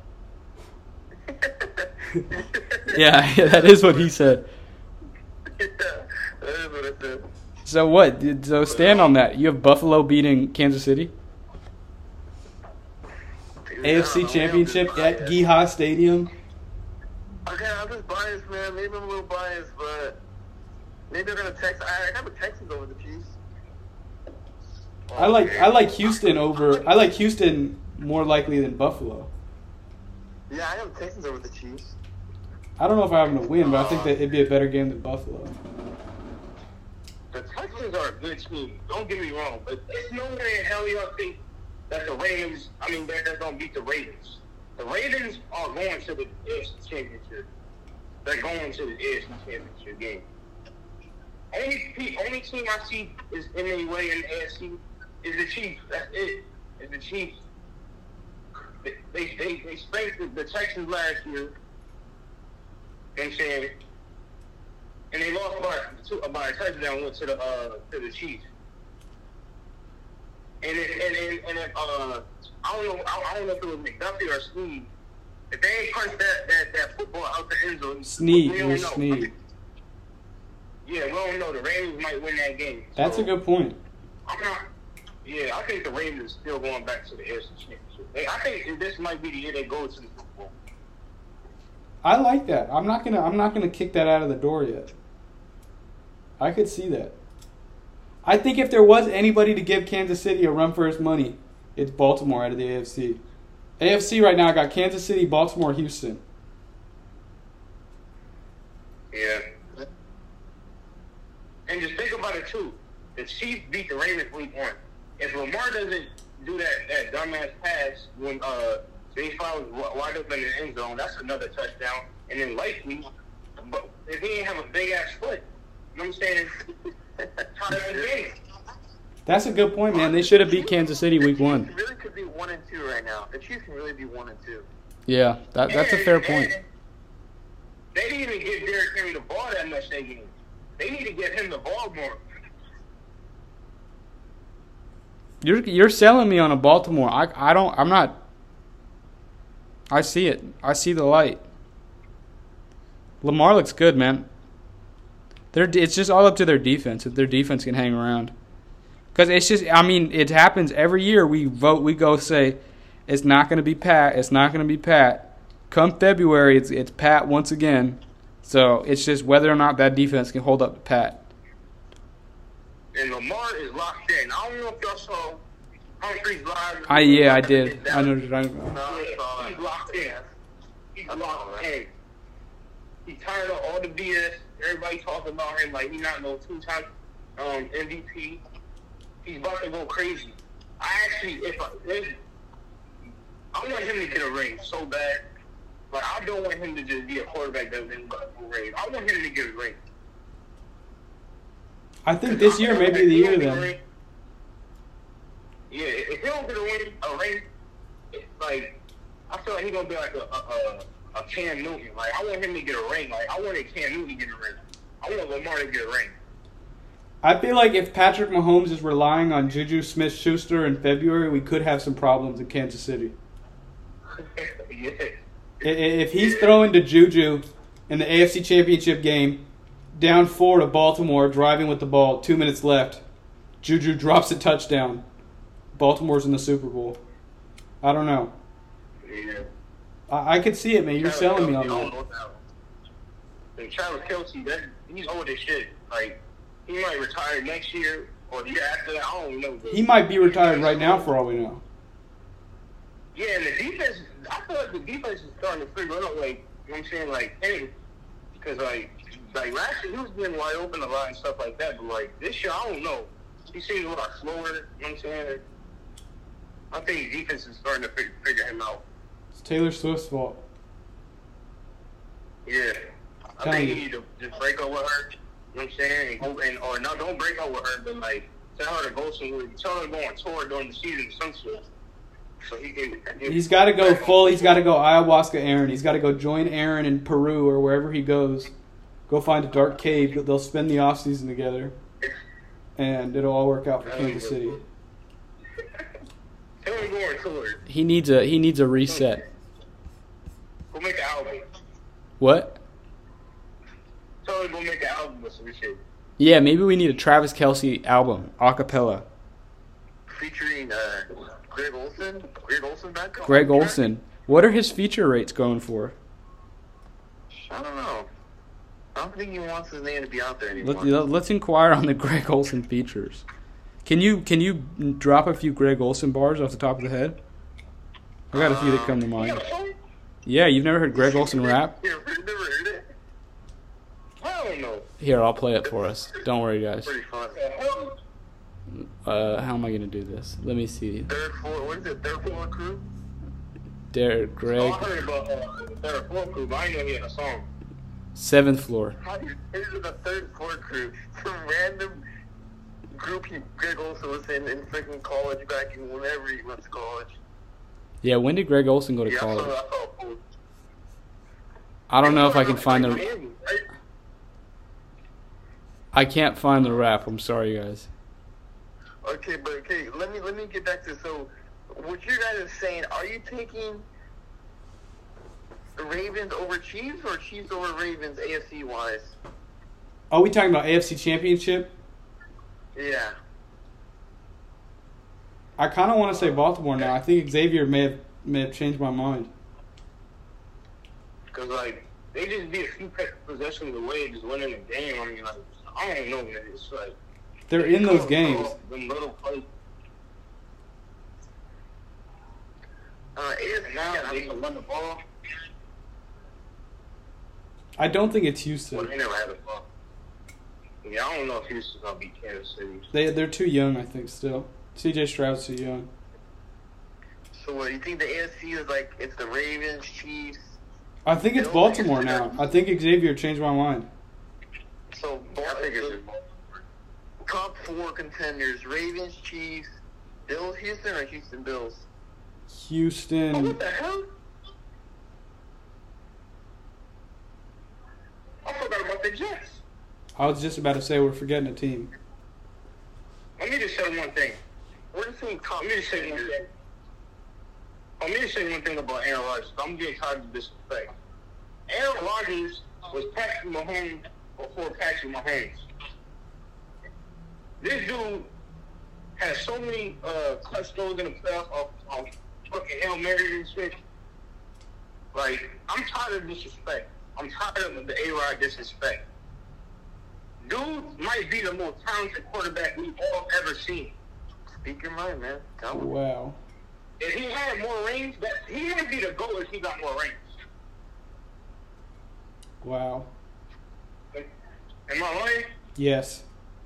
Yeah, that is what he said. Yeah, that is what I said. So what? So stand on that. You have Buffalo beating Kansas City? Dude, AFC Championship at Gee-Ha Stadium? Okay, I'm just biased, man. Maybe I'm a little biased, but maybe they're going to text. I have a Texans over the Chiefs. I like Houston over. I like Houston more likely than Buffalo. Yeah, I have Texans over the Chiefs. I don't know if I have them to win, but I think that it'd be a better game than Buffalo. The Texans are a good team. Don't get me wrong, but there's no way in hell y'all think that the Ravens. I mean, they're gonna beat the Ravens. The Ravens are going to the AFC Championship. They're going to the AFC Championship game. Only team I see is in any way in the AFC is the Chiefs. That's it. It's the Chiefs. They spanked the Texans last year. You know what I'm saying? And they lost by a touchdown went to the Chiefs. And I don't know if it was McDuffie or Snead. If they ain't punched that football out the end zone, Snead, we it don't was know. Snead. Yeah, we don't know. The Ravens might win that game. That's a good point. Yeah, I think the Ravens are still going back to the AFC Championship. I think this might be the year they go to the Super Bowl. I like that. I'm not gonna kick that out of the door yet. I could see that. I think if there was anybody to give Kansas City a run for his money, it's Baltimore out of the AFC. AFC right now, I got Kansas City, Baltimore, Houston. Yeah. And just think about it too. The Chiefs beat the Ravens week 1. If Lamar doesn't do that dumbass pass when Jay Flowers wide up in the end zone, that's another touchdown. And then likely, but if he didn't have a big ass foot, you know what I'm saying? Tie that game. That's a good point, man. They should have beat Kansas City week 1. The Chiefs really could be 1-2 right now. The Chiefs can really be 1-2. Yeah, that's a fair point. They didn't even give Derrick Henry the ball that much that game. They need to get him the ball more. You're selling me on a Baltimore. I'm not. I see it. I see the light. Lamar looks good, man. It's just all up to their defense. If their defense can hang around, because it's just. I mean, it happens every year. We vote. We go say, it's not going to be Pat. It's not going to be Pat. Come February, it's Pat once again. So it's just whether or not that defense can hold up to Pat. And Lamar is locked in. I don't know if y'all saw Humphrey's live. I did. I know what you're talking about. No, he's locked in. He's locked in. He's tired of all the BS. Everybody talking about him like he's not no 2-time MVP. He's about to go crazy. I want him to get a ring so bad. Like, I don't want him to just be a quarterback that wins a ring. I want him to get a ring. I think this year may be the year then. Yeah, if he don't get a ring, it's like, I feel like he's going to be like a Cam Newton. Like, I want him to get a ring. Like, I wanted Cam Newton to get a ring. I want Lamar to get a ring. I feel like if Patrick Mahomes is relying on Juju Smith-Schuster in February, we could have some problems in Kansas City. Yeah. If he's throwing to Juju in the AFC Championship game, down 4 to Baltimore, driving with the ball, 2 minutes left, Juju drops a touchdown. Baltimore's in the Super Bowl. I don't know. Yeah. I could see it, man. You're selling me on that. And Travis Kelce, he's old as shit. Like, he might retire next year or the year after that. I don't know. He might be retired right now for all we know. Yeah, and the defense, I feel like the defense is starting to figure it out. Like, you know what I'm saying? Like, hey, because, like last year he was getting wide open a lot and stuff like that. But, like, this year, I don't know. He seems a lot slower. You know what I'm saying? I think the defense is starting to figure him out. It's Taylor Swift's fault. Yeah. I think you need to just break up with her. You know what I'm saying? Or no, don't break up with her, but, like, tell her to go somewhere. Tell her to go on tour during the season or some shit. So he can. He's got to go full. He's got to go ayahuasca Aaron. He's got to go join Aaron in Peru or wherever he goes. Go find a dark cave. They'll spend the offseason together. And it'll all work out for Kansas City. Tell him to go on tour. He needs a reset. Go make an album. What? Tell him to go make an album or some shit. Yeah, maybe we need a Travis Kelce album, a cappella. Featuring Greg Olsen. Greg Olsen back on. Greg Olsen. What are his feature rates going for? I don't know. I don't think he wants his name to be out there anymore. Let's inquire on the Greg Olsen features. Can you drop a few Greg Olsen bars off the top of the head? I got a few that come to mind. Yeah, you've never heard Greg Olsen rap? Yeah, never heard it. I don't know. Here, I'll play it for us. Don't worry, guys. Pretty fun. How am I gonna do this? Let me see. Third floor crew? Derek, Greg. Oh, I heard about third floor crew, but I didn't know he had a song. 7th floor. This is the third floor crew. Some random group Greg Olsen was in freaking college back in whenever he went to college. Yeah, when did Greg Olsen go to college? I don't know if I can find the. I can't find the rap. I'm sorry, guys. Okay, let me get back to so what you guys are saying. Are you taking the Ravens over Chiefs or Chiefs over Ravens AFC wise? Are we talking about AFC Championship? Yeah. I kind of want to say Baltimore now. I think Xavier may have changed my mind. Because, like, they just be a few possessions away just winning the game. I mean, like, I don't know, man. It's like... They're in those games. Them little plays. Now they can run the ball. I don't think it's Houston. Well, they never had a ball. Yeah, I don't know if Houston's going to beat Kansas City. They're too young, I think, still. C.J. Stroud's too young. So what, you think the AFC is like, it's the Ravens, Chiefs? I think it's Baltimore now. I think Xavier changed my mind. So, top 4 contenders, Ravens, Chiefs, Bills, Houston, or Houston Bills? Houston. Oh, what the hell? I forgot about the Jets. I was just about to say we're forgetting a team. Let me just say one thing. Let me just say one thing. Let me just say one thing about Aaron Rodgers. I'm getting tired of disrespect. Aaron Rodgers was Patrick Mahomes before Patrick Mahomes. This dude has so many clutch throws in the playoffs on fucking Hail Mary and shit. Like, I'm tired of disrespect. I'm tired of the A-Rod disrespect. Dude might be the most talented quarterback we've all ever seen. Speak your mind, man. Tell me. Wow. If he had more rings, he would be the GOAT if he got more rings. Wow. Am I lying? Yes.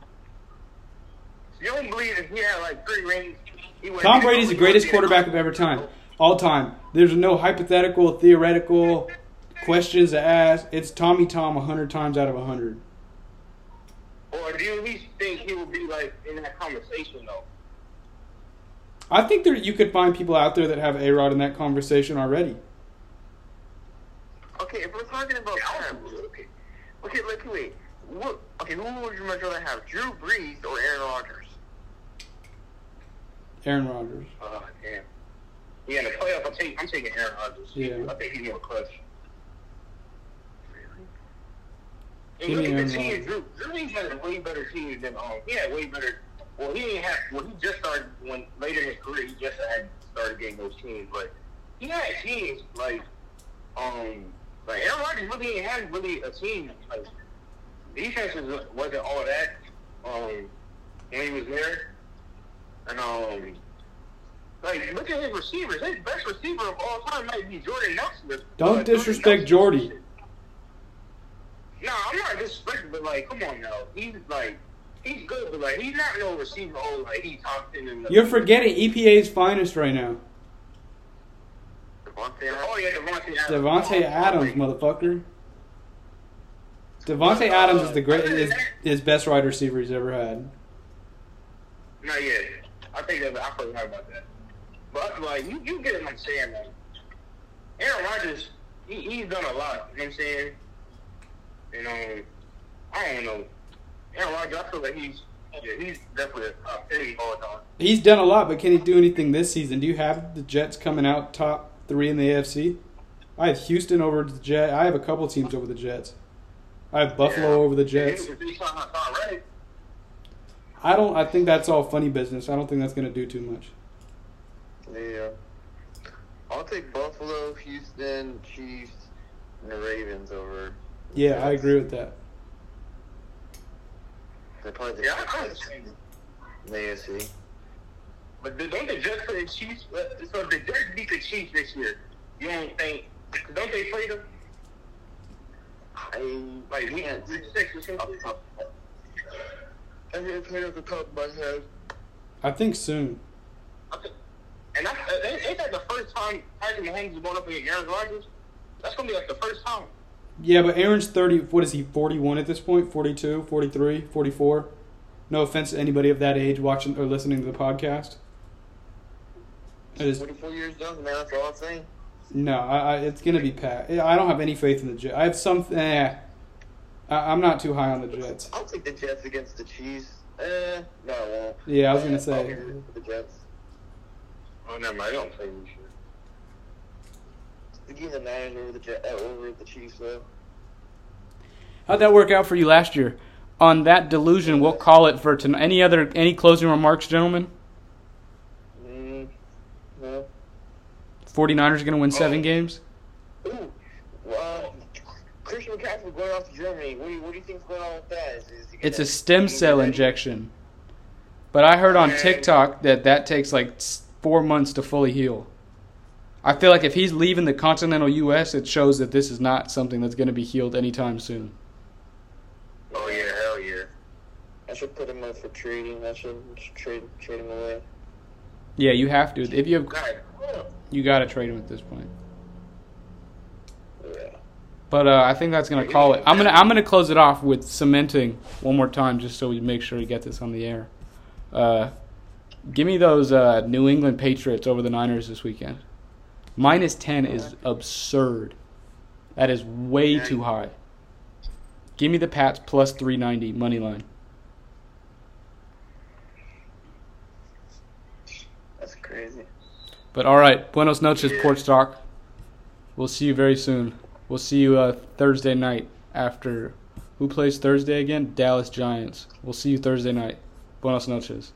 You don't believe if he had like 3 rings, he would. Tom Brady's the greatest quarterback of ever time. All time. There's no hypothetical, theoretical questions to ask. It's Tommy Tom 100 times out of 100. Or do you at least think he would be like in that conversation though? I think you could find people out there that have A-Rod in that conversation already. Okay, if we're talking about Tom, okay, wait. Who would you much rather have, Drew Brees or Aaron Rodgers? Aaron Rodgers. Damn. Yeah, in the playoffs, I'm taking Aaron Rodgers. Yeah. I think he's more clutch. Give And me look at the Aaron team. Drew Brees had a way better team than he had way better Well, he didn't have. Well, he just started when later in his career. He just had started getting those teams, but he had teams like Aaron Rodgers really didn't have really a team. Like defense wasn't all that when he was there, and like look at his receivers. His best receiver of all time might be Jordan Nelson. Don't disrespect Jordy. No, I'm not disrespecting, but like, come on now. He's good, but like, he's not no receiver. Oh, like he top 10 in the. You're forgetting EPA's finest right now. Oh yeah, Devontae Adams, motherfucker. Devontae Adams is the is best wide receiver he's ever had. Not yet. I think that I forgot about that. But like, you get what I'm saying, man. Aaron Rodgers, he's done a lot. You know what I'm saying? And I don't know. Aaron Rodgers, I feel like he's definitely a top 10 all time. He's done a lot, but can he do anything this season? Do you have the Jets coming out top 3 in the AFC? I have Houston over the Jets. I have a couple teams over the Jets. I have Buffalo over the Jets. I think that's all funny business. I don't think that's going to do too much. Yeah. I'll take Buffalo, Houston, Chiefs, and the Ravens over. Yeah, I agree with that. They're probably Yeah, I understand. in the AFC. But don't the Jets play the Chiefs? So if the Jets beat the Chiefs this year, you don't think? Don't they play them? Like we had 6 or something. I didn't play off the top of my head. I think soon. And ain't that the first time Patrick Mahomes is going up against Aaron Rodgers? That's going to be like the first time. Yeah, but Aaron's 30. What is he, 41 at this point? 42, 43, 44? No offense to anybody of that age watching or listening to the podcast. 44 years young, man. That's all I'm saying. No, it's going to be Pat. I don't have any faith in the Jets. I have some. I'm not too high on the Jets. I'll take the Jets against the Chiefs. No, I won't. Yeah, I was going to I'll say. give it to the Jets. Oh, never mind. I don't play this year. The game the Niners over the Chiefs, though. How'd that work out for you last year? On that delusion, we'll call it for tonight. Any closing remarks, gentlemen? No. 49ers going to win 7 games? Ooh, Christian McCaffrey going off to Germany. What do you think's going on with that? It's a stem cell injection. But I heard on TikTok that takes like 4 months to fully heal. I feel like if he's leaving the continental U.S., it shows that this is not something that's going to be healed anytime soon. Oh, yeah, hell yeah. I should put him up for trading. I should trade him away. Yeah, you have to. If you got to trade him at this point. Yeah. But I think that's going to call it. I'm gonna close it off with cementing one more time, just so we make sure we get this on the air. Give me those New England Patriots over the Niners this weekend. -10 is absurd. That is way too high. Give me the Pats plus 390 money line. That's crazy. But all right, buenos noches, Porch Talk. We'll see you very soon. We'll see you Thursday night after. Who plays Thursday again? Dallas Giants. We'll see you Thursday night. Buenos noches.